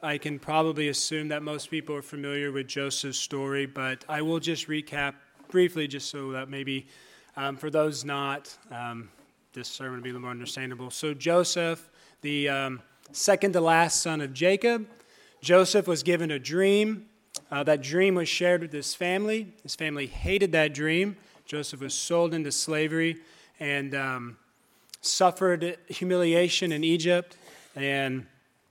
I can probably assume that most people are familiar with Joseph's story, but I will just recap briefly just so that maybe for those not, this sermon will be a little more understandable. So Joseph, the second to last son of Jacob, Joseph was given a dream. That dream was shared with his family. His family hated that dream. Joseph was sold into slavery and suffered humiliation in Egypt. And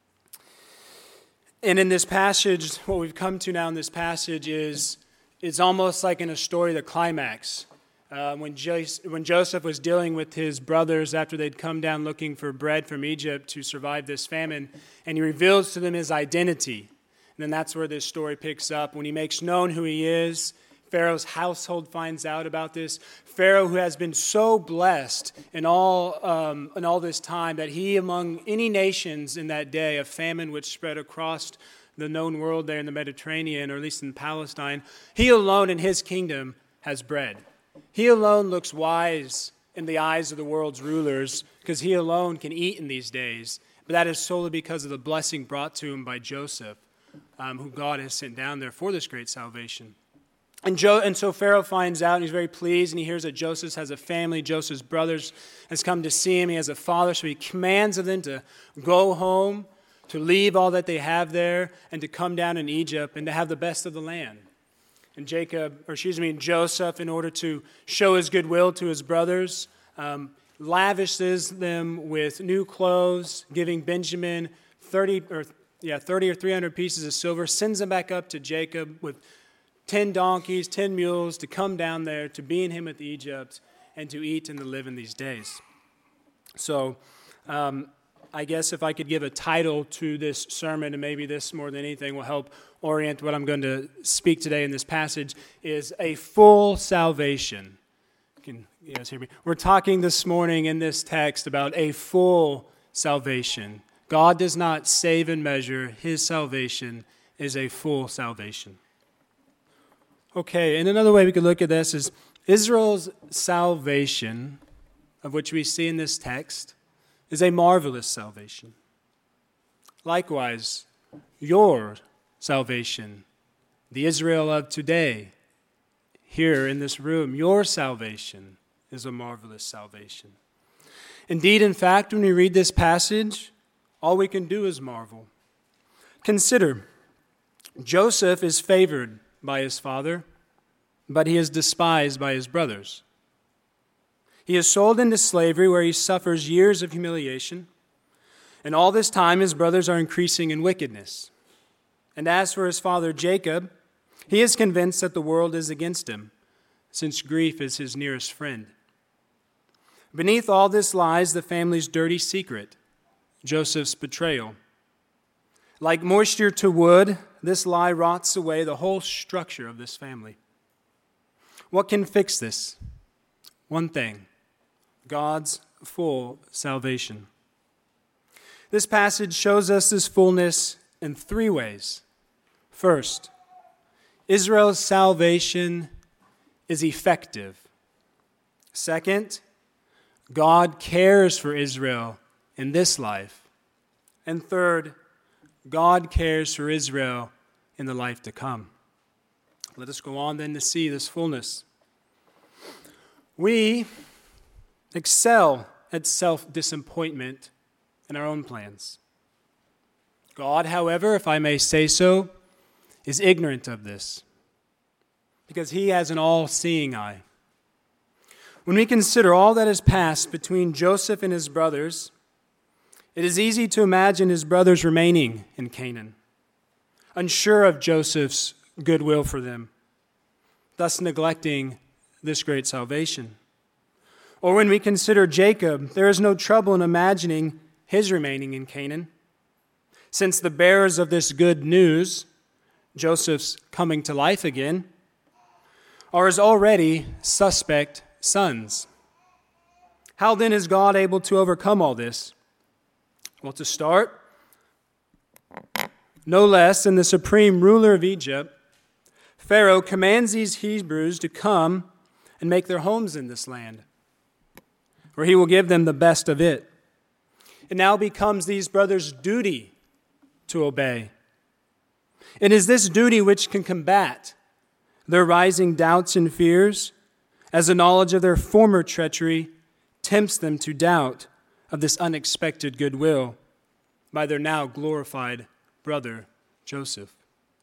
in this passage, what we've come to now in this passage is it's almost like in a story, the climax. When Joseph was dealing with his brothers after they'd come down looking for bread from Egypt to survive this famine, and he reveals to them his identity. And then that's where this story picks up. When he makes known who he is, Pharaoh's household finds out about this. Pharaoh, who has been so blessed in all this time that he, among any nations in that day, a famine which spread across the known world there in the Mediterranean, or at least in Palestine, he alone in his kingdom has bread. He alone looks wise in the eyes of the world's rulers because he alone can eat in these days. But that is solely because of the blessing brought to him by Joseph, who God has sent down there for this great salvation. And so Pharaoh finds out, and he's very pleased, and he hears that Joseph has a family. Joseph's brothers has come to see him. He has a father, so he commands of them to go home, to leave all that they have there, and to come down in Egypt and to have the best of the land. And Joseph, in order to show his goodwill to his brothers, lavishes them with new clothes, giving Benjamin 30 or 300 pieces of silver, sends them back up to Jacob with 10 donkeys, 10 mules to come down there to be in him with Egypt and to eat and to live in these days. So I guess if I could give a title to this sermon, and maybe this more than anything will help orient what I'm going to speak today in this passage, is a full salvation. Can you guys hear me? We're talking this morning in this text about a full salvation. God does not save in measure. His salvation is a full salvation. Okay, and another way we could look at this is Israel's salvation, of which we see in this text, is a marvelous salvation. Likewise, your salvation, the Israel of today, here in this room, your salvation is a marvelous salvation. Indeed, in fact, when we read this passage, all we can do is marvel. Consider, Joseph is favored by his father, but he is despised by his brothers. He is sold into slavery where he suffers years of humiliation, and all this time his brothers are increasing in wickedness. And as for his father Jacob, he is convinced that the world is against him, since grief is his nearest friend. Beneath all this lies the family's dirty secret, Joseph's betrayal. Like moisture to wood, this lie rots away the whole structure of this family. What can fix this? One thing, God's full salvation. This passage shows us this fullness in three ways. First, Israel's salvation is effective. Second, God cares for Israel in this life. And third, God cares for Israel in the life to come. Let us go on then to see this fullness. We excel at self-disappointment in our own plans. God, however, if I may say so, is ignorant of this because he has an all-seeing eye. When we consider all that has passed between Joseph and his brothers, it is easy to imagine his brothers remaining in Canaan, unsure of Joseph's goodwill for them, thus neglecting this great salvation. Or when we consider Jacob, there is no trouble in imagining his remaining in Canaan, since the bearers of this good news, Joseph's coming to life again, are his already suspect sons. How then is God able to overcome all this? Well, to start, no less than the supreme ruler of Egypt, Pharaoh commands these Hebrews to come and make their homes in this land, where he will give them the best of it. It now becomes these brothers' duty to obey It is this duty which can combat their rising doubts and fears, as the knowledge of their former treachery tempts them to doubt of this unexpected goodwill by their now glorified brother Joseph.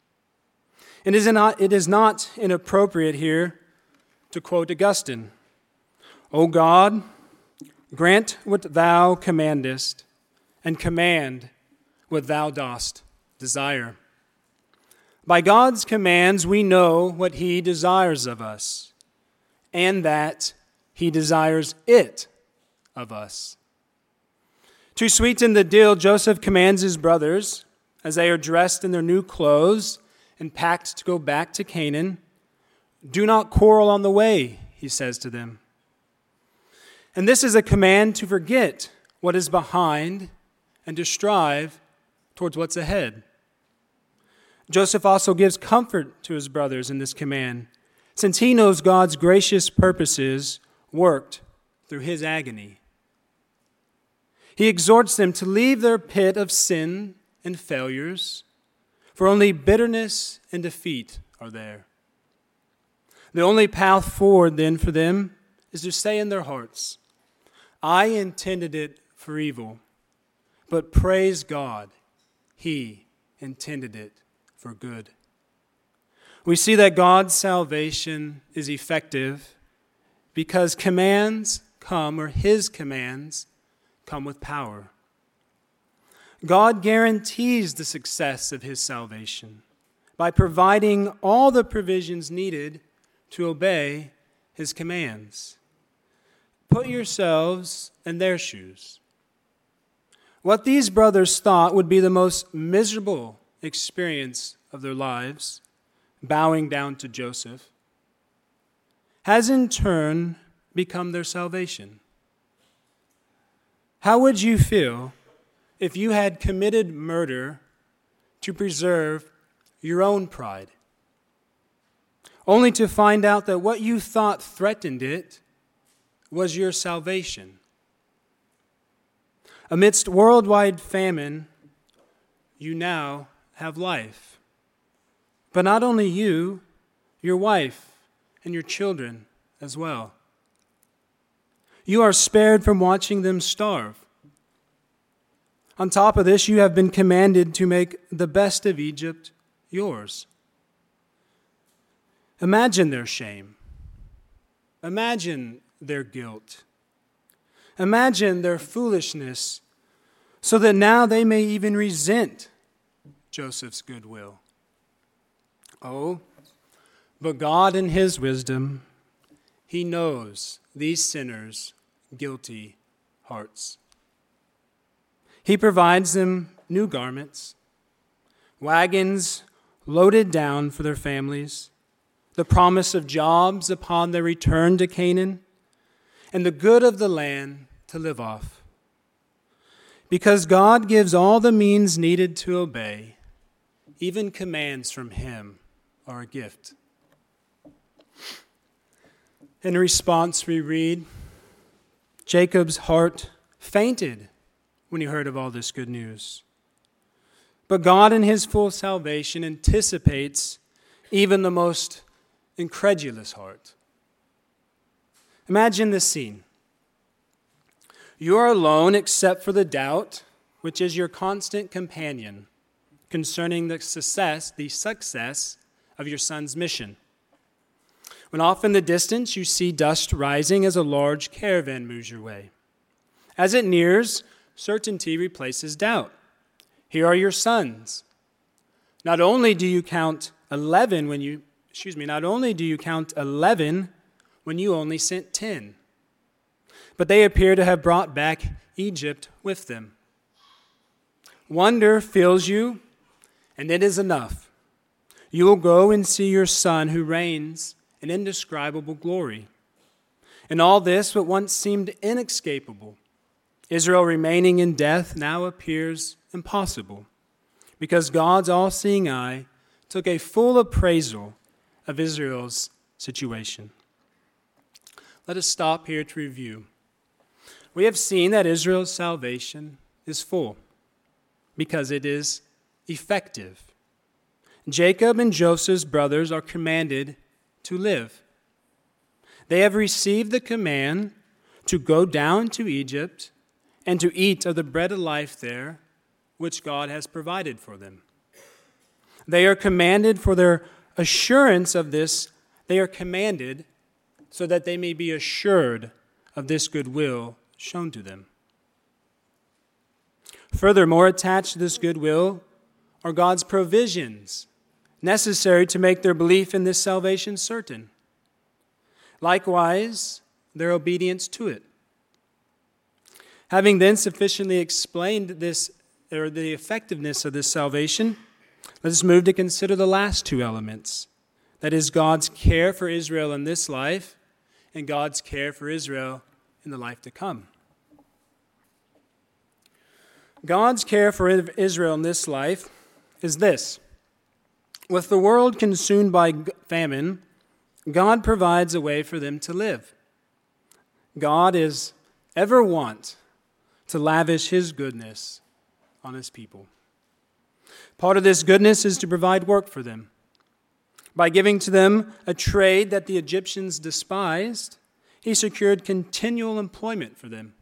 It is not inappropriate here to quote Augustine, "O God, grant what thou commandest, and command what thou dost desire." By God's commands we know what he desires of us, and that he desires it of us. To sweeten the deal, Joseph commands his brothers, as they are dressed in their new clothes and packed to go back to Canaan, "Do not quarrel on the way," he says to them. And this is a command to forget what is behind and to strive towards what's ahead. Joseph also gives comfort to his brothers in this command, since he knows God's gracious purposes worked through his agony. He exhorts them to leave their pit of sin and failures, for only bitterness and defeat are there. The only path forward then for them is to say in their hearts, "I intended it for evil, but praise God, he intended it for good." We see that God's salvation is effective because his commands come with power. God guarantees the success of his salvation by providing all the provisions needed to obey his commands. Put yourselves in their shoes. What these brothers thought would be the most miserable experience of their lives, bowing down to Joseph, has in turn become their salvation. How would you feel if you had committed murder to preserve your own pride, only to find out that what you thought threatened it was your salvation? Amidst worldwide famine, you now have life. But not only you, your wife and your children as well. You are spared from watching them starve. On top of this, you have been commanded to make the best of Egypt yours. Imagine their shame. Imagine their guilt. Imagine their foolishness, so that now they may even resent Joseph's goodwill. Oh, but God in his wisdom, he knows these sinners' guilty hearts. He provides them new garments, wagons loaded down for their families, the promise of jobs upon their return to Canaan, and the good of the land to live off. Because God gives all the means needed to obey, even commands from him are a gift. In response, we read, Jacob's heart fainted when he heard of all this good news. But God in his full salvation anticipates even the most incredulous heart. Imagine this scene. You are alone except for the doubt, which is your constant companion concerning the success of your son's mission. When off in the distance you see dust rising as a large caravan moves your way. As it nears, certainty replaces doubt. Here are your sons. Not only do you count 11 when you only sent 10, but they appear to have brought back Egypt with them. Wonder fills you, and it is enough. You will go and see your son who reigns in indescribable glory. And all this, what once seemed inescapable, Israel remaining in death, now appears impossible, because God's all-seeing eye took a full appraisal of Israel's situation. Let us stop here to review. We have seen that Israel's salvation is full because it is effective. Jacob and Joseph's brothers are commanded to live. They have received the command to go down to Egypt and to eat of the bread of life there, which God has provided for them. They are commanded for their assurance of this. They are commanded so that they may be assured of this goodwill shown to them. Furthermore, attached to this goodwill are God's provisions necessary to make their belief in this salvation certain. Likewise, their obedience to it. Having then sufficiently explained this, or the effectiveness of this salvation, let us move to consider the last two elements. That is, God's care for Israel in this life and God's care for Israel in the life to come. God's care for Israel in this life is this. With the world consumed by famine, God provides a way for them to live. God is ever wont to lavish his goodness on his people. Part of this goodness is to provide work for them. By giving to them a trade that the Egyptians despised, he secured continual employment for them.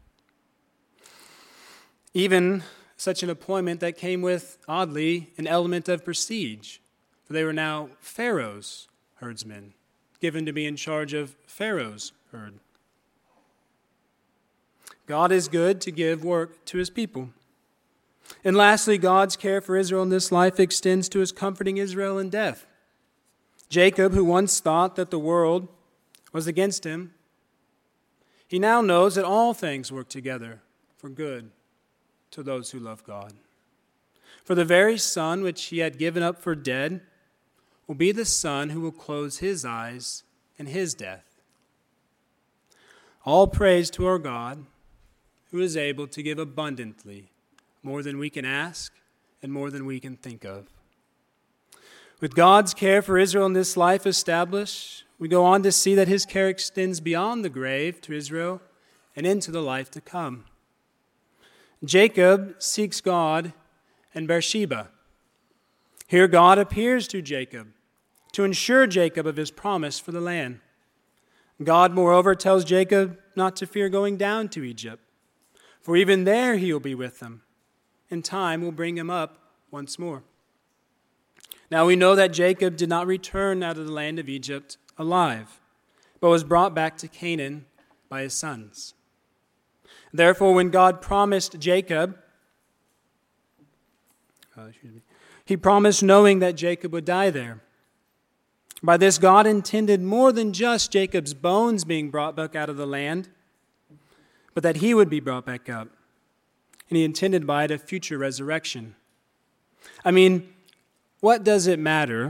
Even such an employment that came with, oddly, an element of prestige. For they were now Pharaoh's herdsmen, given to be in charge of Pharaoh's herd. God is good to give work to his people. And lastly, God's care for Israel in this life extends to his comforting Israel in death. Jacob, who once thought that the world was against him, he now knows that all things work together for good to those who love God. For the very son which he had given up for dead will be the son who will close his eyes in his death. All praise to our God, who is able to give abundantly more than we can ask and more than we can think of. With God's care for Israel in this life established, we go on to see that his care extends beyond the grave to Israel and into the life to come. Jacob seeks God in Beersheba. Here God appears to Jacob to ensure Jacob of his promise for the land. God, moreover, tells Jacob not to fear going down to Egypt, for even there he will be with them, and time will bring him up once more. Now we know that Jacob did not return out of the land of Egypt alive, but was brought back to Canaan by his sons. Therefore, when God promised Jacob, he promised knowing that Jacob would die there. By this, God intended more than just Jacob's bones being brought back out of the land, but that he would be brought back up. And he intended by it a future resurrection. I mean, what does it matter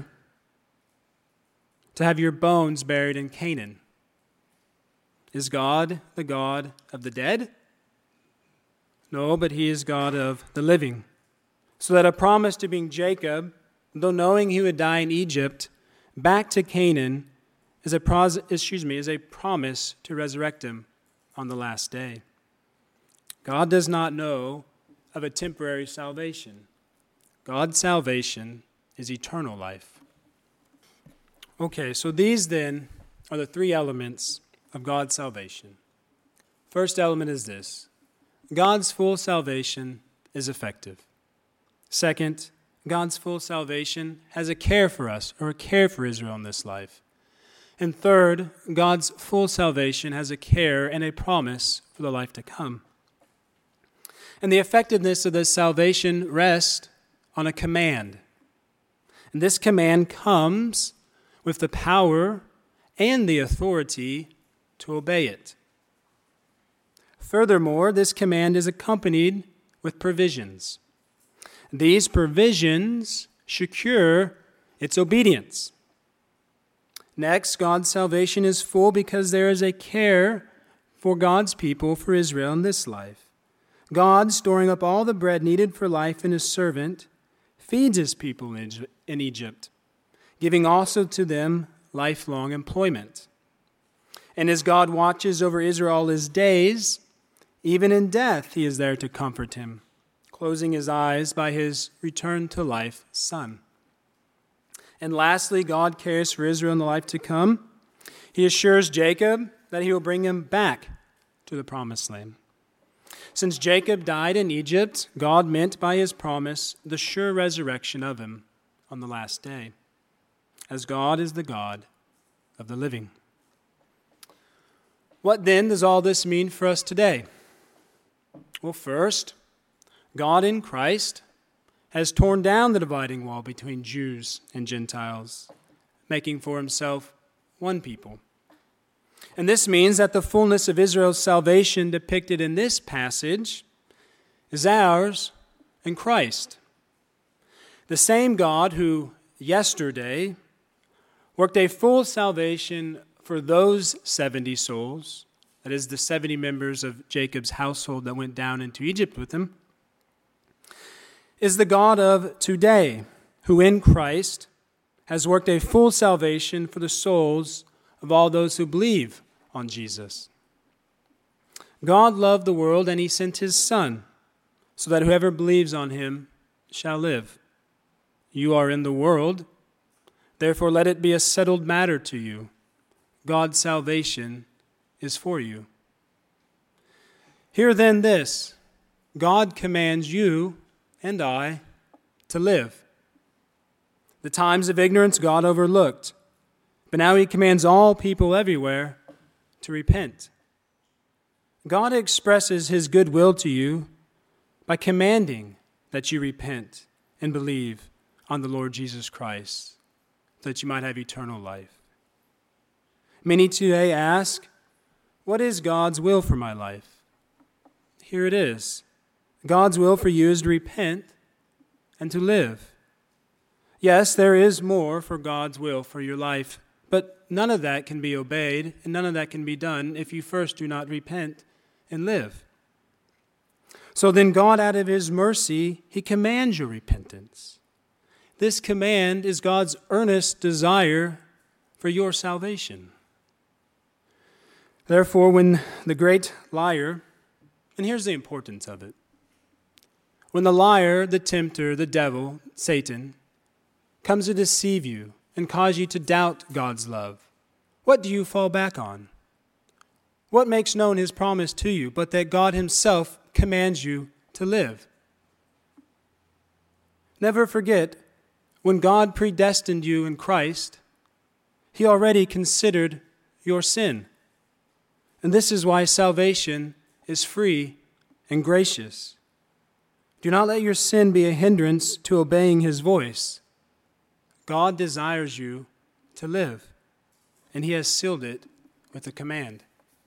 to have your bones buried in Canaan? Is God the God of the dead? No, but he is God of the living. So that a promise to bring Jacob, though knowing he would die in Egypt, back to Canaan is a promise to resurrect him on the last day. God does not know of a temporary salvation. God's salvation is eternal life. Okay, so these then are the three elements of God's salvation. First element is this: God's full salvation is effective. Second, God's full salvation has a care for us, or a care for Israel in this life. And third, God's full salvation has a care and a promise for the life to come. And the effectiveness of this salvation rests on a command. And this command comes with the power and the authority to obey it. Furthermore, this command is accompanied with provisions. These provisions secure its obedience. Next, God's salvation is full because there is a care for God's people, for Israel in this life. God, storing up all the bread needed for life in his servant, feeds his people in Egypt, giving also to them lifelong employment. And as God watches over Israel all his days, even in death he is there to comfort him, closing his eyes by his return to life Son. And lastly, God cares for Israel in the life to come. He assures Jacob that he will bring him back to the promised land. Since Jacob died in Egypt, God meant by his promise the sure resurrection of him on the last day, as God is the God of the living. What then does all this mean for us today? Well, first, God in Christ has torn down the dividing wall between Jews and Gentiles, making for himself one people. And this means that the fullness of Israel's salvation depicted in this passage is ours in Christ. The same God who yesterday worked a full salvation for those 70 souls, that is the 70 members of Jacob's household that went down into Egypt with him, is the God of today, who in Christ has worked a full salvation for the souls of all those who believe on Jesus. God loved the world, and he sent his Son, so that whoever believes on him shall live. You are in the world, therefore let it be a settled matter to you. God's salvation is for you. Hear then this: God commands you and I to live. The times of ignorance God overlooked, but now he commands all people everywhere to repent. God expresses his goodwill to you by commanding that you repent and believe on the Lord Jesus Christ, so that you might have eternal life. Many today ask, what is God's will for my life? Here it is. God's will for you is to repent and to live. Yes, there is more for God's will for your life, but none of that can be obeyed and none of that can be done if you first do not repent and live. So then God, out of his mercy, he commands your repentance. This command is God's earnest desire for your salvation. Therefore, when the great liar, and here's the importance of it, when the liar, the tempter, the devil, Satan, comes to deceive you and cause you to doubt God's love, what do you fall back on? What makes known his promise to you but that God himself commands you to live? Never forget, when God predestined you in Christ, he already considered your sin. And this is why salvation is free and gracious. Do not let your sin be a hindrance to obeying his voice. God desires you to live, and he has sealed it with a command.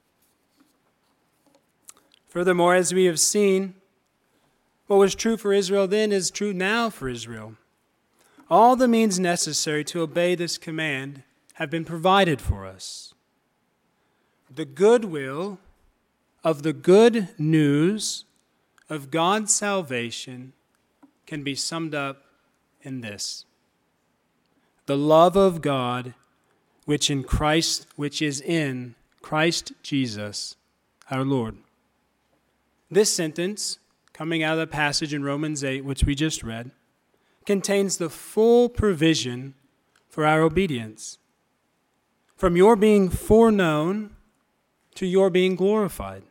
Furthermore, as we have seen, what was true for Israel then is true now for Israel. All the means necessary to obey this command have been provided for us. The goodwill of the good news of God's salvation can be summed up in this: the love of God which is in Christ Jesus our Lord. This sentence, coming out of the passage in Romans 8, which we just read, contains the full provision for our obedience. From your being foreknown to your being glorified.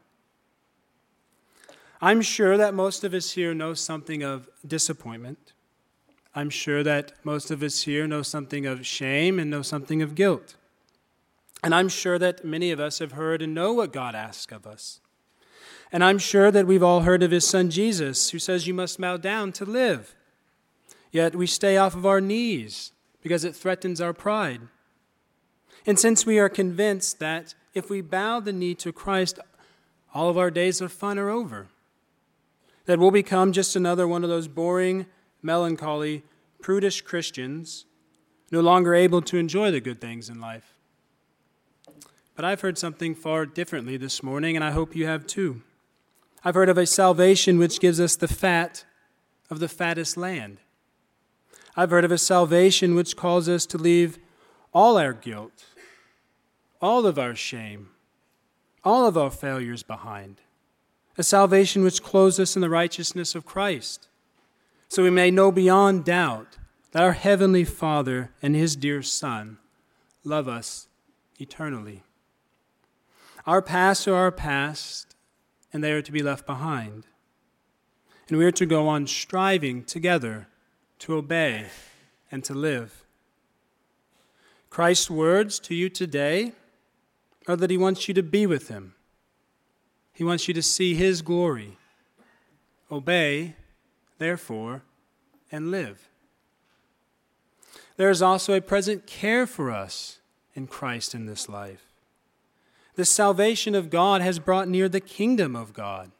I'm sure that most of us here know something of disappointment. I'm sure that most of us here know something of shame and know something of guilt. And I'm sure that many of us have heard and know what God asks of us. And I'm sure that we've all heard of his son Jesus, who says you must bow down to live. Yet we stay off of our knees because it threatens our pride. And since we are convinced that if we bow the knee to Christ, all of our days of fun are over, that we'll become just another one of those boring, melancholy, prudish Christians, no longer able to enjoy the good things in life. But I've heard something far differently this morning, and I hope you have too. I've heard of a salvation which gives us the fat of the fattest land. I've heard of a salvation which calls us to leave all our guilt, all of our shame, all of our failures behind. A salvation which clothes us in the righteousness of Christ, so we may know beyond doubt that our Heavenly Father and His dear Son love us eternally. Our past are our past, and they are to be left behind. And we are to go on striving together to obey and to live. Christ's words to you today are that He wants you to be with Him. He wants you to see His glory. Obey, therefore, and live. There is also a present care for us in Christ in this life. The salvation of God has brought near the kingdom of God.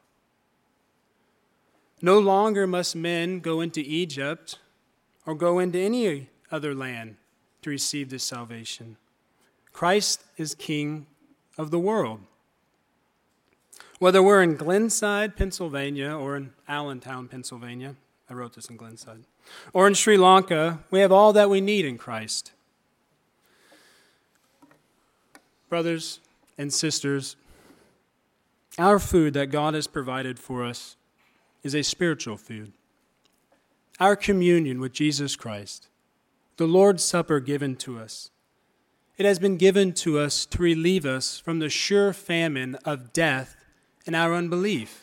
No longer must men go into Egypt or go into any other land to receive this salvation. Christ is King of the world. Whether we're in Glenside, Pennsylvania, or in Allentown, Pennsylvania, I wrote this in Glenside, or in Sri Lanka, we have all that we need in Christ. Brothers and sisters, our food that God has provided for us is a spiritual food. Our communion with Jesus Christ, the Lord's Supper given to us, it has been given to us to relieve us from the sure famine of death and our unbelief.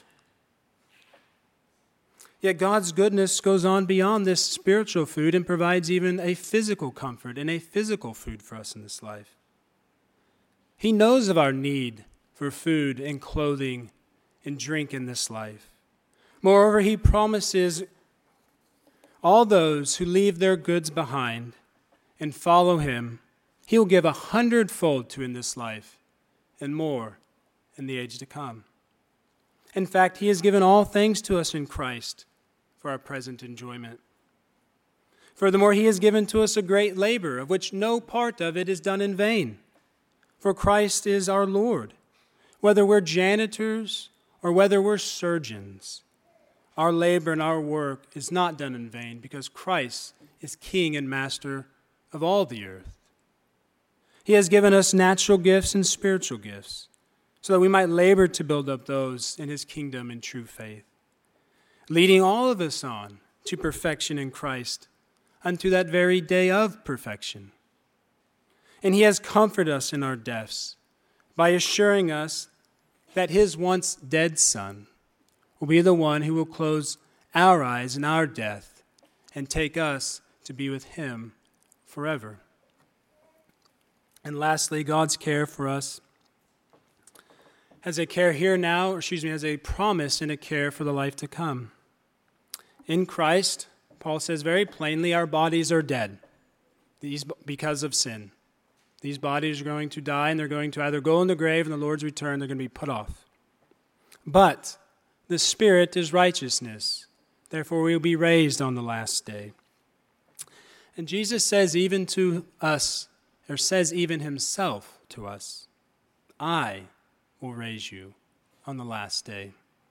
Yet God's goodness goes on beyond this spiritual food and provides even a physical comfort and a physical food for us in this life. He knows of our need for food and clothing and drink in this life. Moreover, He promises all those who leave their goods behind and follow Him, He will give 100-fold to in this life and more in the age to come. In fact, He has given all things to us in Christ for our present enjoyment. Furthermore, He has given to us a great labor, of which no part of it is done in vain. For Christ is our Lord. Whether we're janitors or whether we're surgeons, our labor and our work is not done in vain because Christ is King and Master of all the earth. He has given us natural gifts and spiritual gifts, so that we might labor to build up those in His kingdom in true faith, leading all of us on to perfection in Christ unto that very day of perfection. And He has comforted us in our deaths by assuring us that His once dead Son will be the one who will close our eyes in our death and take us to be with Him forever. And lastly, God's care for us has a care here now, has a promise and a care for the life to come. In Christ, Paul says very plainly, our bodies are dead because of sin. These bodies are going to die, and they're going to either go in the grave, and the Lord's return, they're going to be put off. But the Spirit is righteousness. Therefore, we will be raised on the last day. And Jesus says even to us, or says even Himself to us, I will raise you on the last day.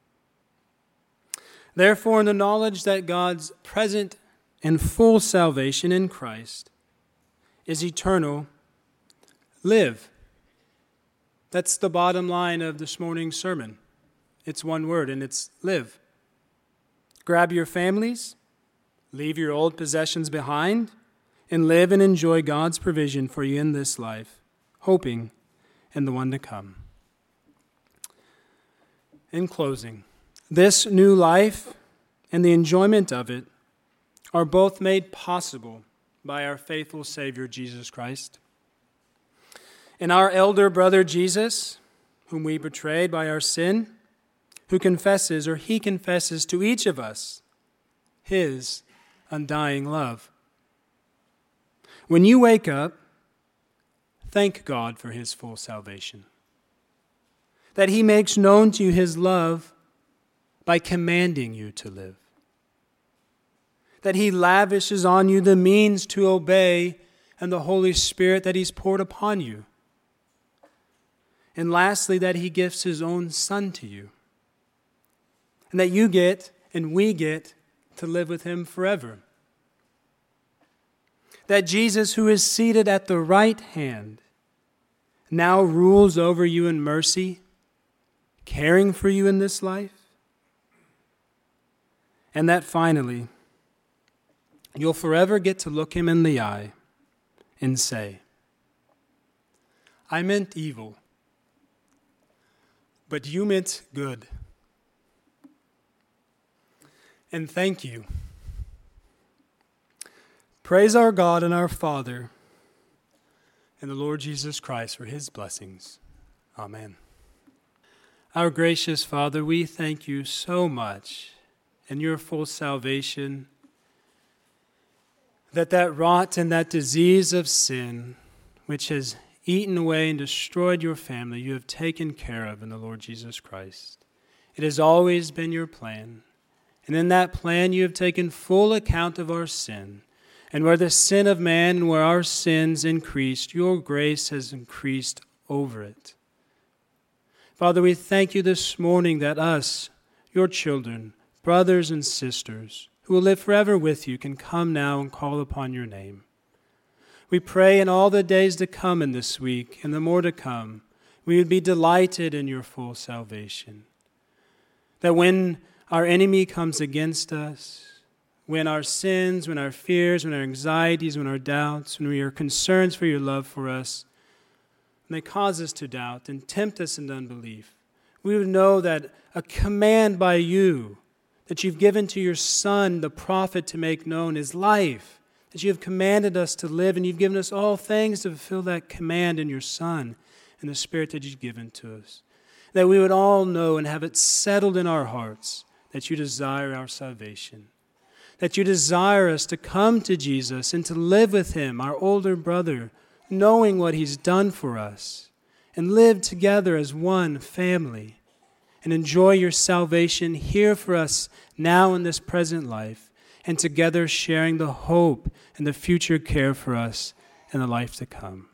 Therefore, in the knowledge that God's present and full salvation in Christ is eternal, live. That's the bottom line of this morning's sermon. It's one word, and it's live. Grab your families, leave your old possessions behind, and live and enjoy God's provision for you in this life, hoping in the one to come. In closing, this new life and the enjoyment of it are both made possible by our faithful Savior, Jesus Christ. And our elder brother, Jesus, whom we betrayed by our sin, He confesses to each of us His undying love. When you wake up, thank God for His full salvation, that He makes known to you His love by commanding you to live, that He lavishes on you the means to obey and the Holy Spirit that He's poured upon you, and lastly, that He gives His own Son to you, and that you get and we get to live with Him forever. That Jesus, who is seated at the right hand, now rules over you in mercy, caring for you in this life. And that finally, you'll forever get to look him in the eye and say, I meant evil, but you meant good. And thank you. Praise our God and our Father and the Lord Jesus Christ for his blessings. Amen. Our gracious Father, we thank you so much in your full salvation that rot and that disease of sin which has eaten away and destroyed your family, you have taken care of in the Lord Jesus Christ. It has always been your plan. And in that plan you have taken full account of our sin. And where the sin of man and where our sins increased, your grace has increased over it. Father, we thank you this morning that us, your children, brothers and sisters, who will live forever with you, can come now and call upon your name. We pray in all the days to come in this week and the more to come, we would be delighted in your full salvation. That when our enemy comes against us, when our sins, when our fears, when our anxieties, when our doubts, when we are concerned for your love for us, when they cause us to doubt and tempt us into unbelief, we would know that a command by you that you've given to your Son, the prophet, to make known is life, that you have commanded us to live, and you've given us all things to fulfill that command in your Son and the Spirit that you've given to us. That we would all know and have it settled in our hearts that you desire our salvation. That you desire us to come to Jesus and to live with him, our older brother, knowing what he's done for us, and live together as one family, and enjoy your salvation here for us now in this present life, and together sharing the hope and the future care for us in the life to come.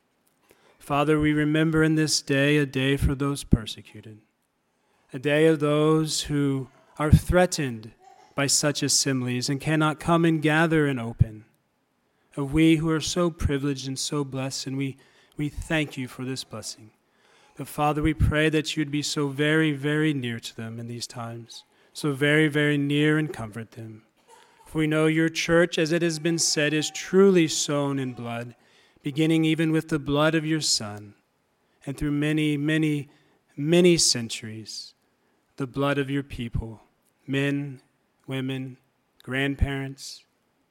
Father, we remember in this day a day for those persecuted, a day of those who are threatened by such assemblies and cannot come and gather and open. Of we who are so privileged and so blessed, and we thank you for this blessing. But Father, we pray that you'd be so very, very near to them in these times, so very, very near and comfort them. For we know your church, as it has been said, is truly sown in blood, beginning even with the blood of your Son, and through many, many, many centuries, the blood of your people, men, women, grandparents,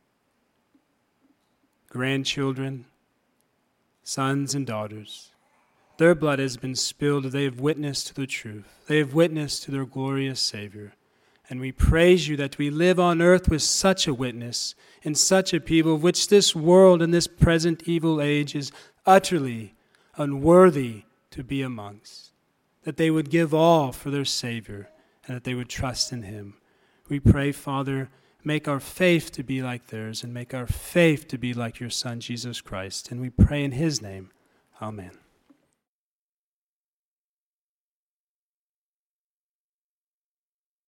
grandchildren, sons and daughters. Their blood has been spilled. They have witnessed to the truth. They have witnessed to their glorious Savior. And we praise you that we live on earth with such a witness and such a people, of which this world and this present evil age is utterly unworthy to be amongst. That they would give all for their Savior and that they would trust in him. We pray, Father, make our faith to be like theirs and make our faith to be like your Son, Jesus Christ. And we pray in his name. Amen.